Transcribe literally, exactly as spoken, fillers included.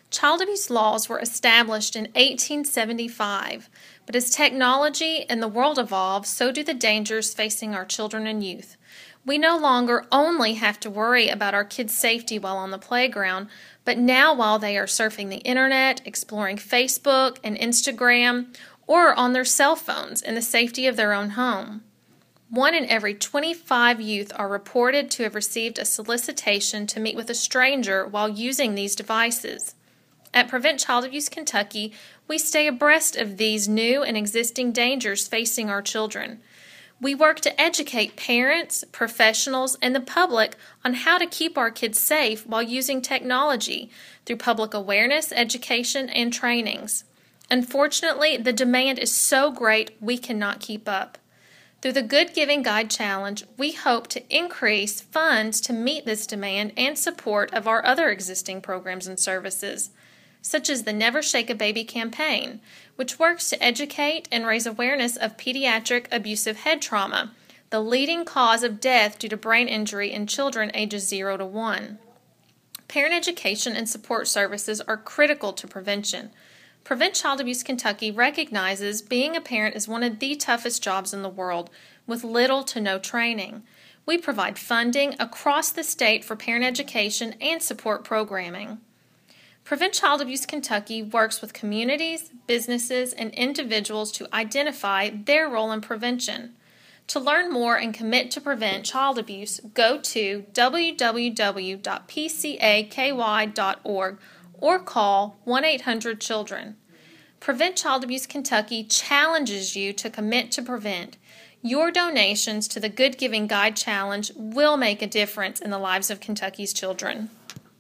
Child abuse laws were established in eighteen seventy-five, but as technology and the world evolve, so do the dangers facing our children and youth. We no longer only have to worry about our kids' safety while on the playground, but now while they are surfing the internet, exploring Facebook and Instagram, or on their cell phones in the safety of their own home. One in every twenty-five youth are reported to have received a solicitation to meet with a stranger while using these devices. At Prevent Child Abuse Kentucky, we stay abreast of these new and existing dangers facing our children. We work to educate parents, professionals, and the public on how to keep our kids safe while using technology through public awareness, education, and trainings. Unfortunately, the demand is so great we cannot keep up. Through the Good Giving Guide Challenge, we hope to increase funds to meet this demand and support of our other existing programs and services, such as the Never Shake a Baby campaign, which works to educate and raise awareness of pediatric abusive head trauma, the leading cause of death due to brain injury in children ages zero to one. Parent education and support services are critical to prevention. Prevent Child Abuse Kentucky recognizes being a parent is one of the toughest jobs in the world, with little to no training. We provide funding across the state for parent education and support programming. Prevent Child Abuse Kentucky works with communities, businesses, and individuals to identify their role in prevention. To learn more and commit to prevent child abuse, go to w w w dot p c a k y dot org or call one eight hundred children. Prevent Child Abuse Kentucky challenges you to commit to prevent. Your donations to the Good Giving Guide Challenge will make a difference in the lives of Kentucky's children.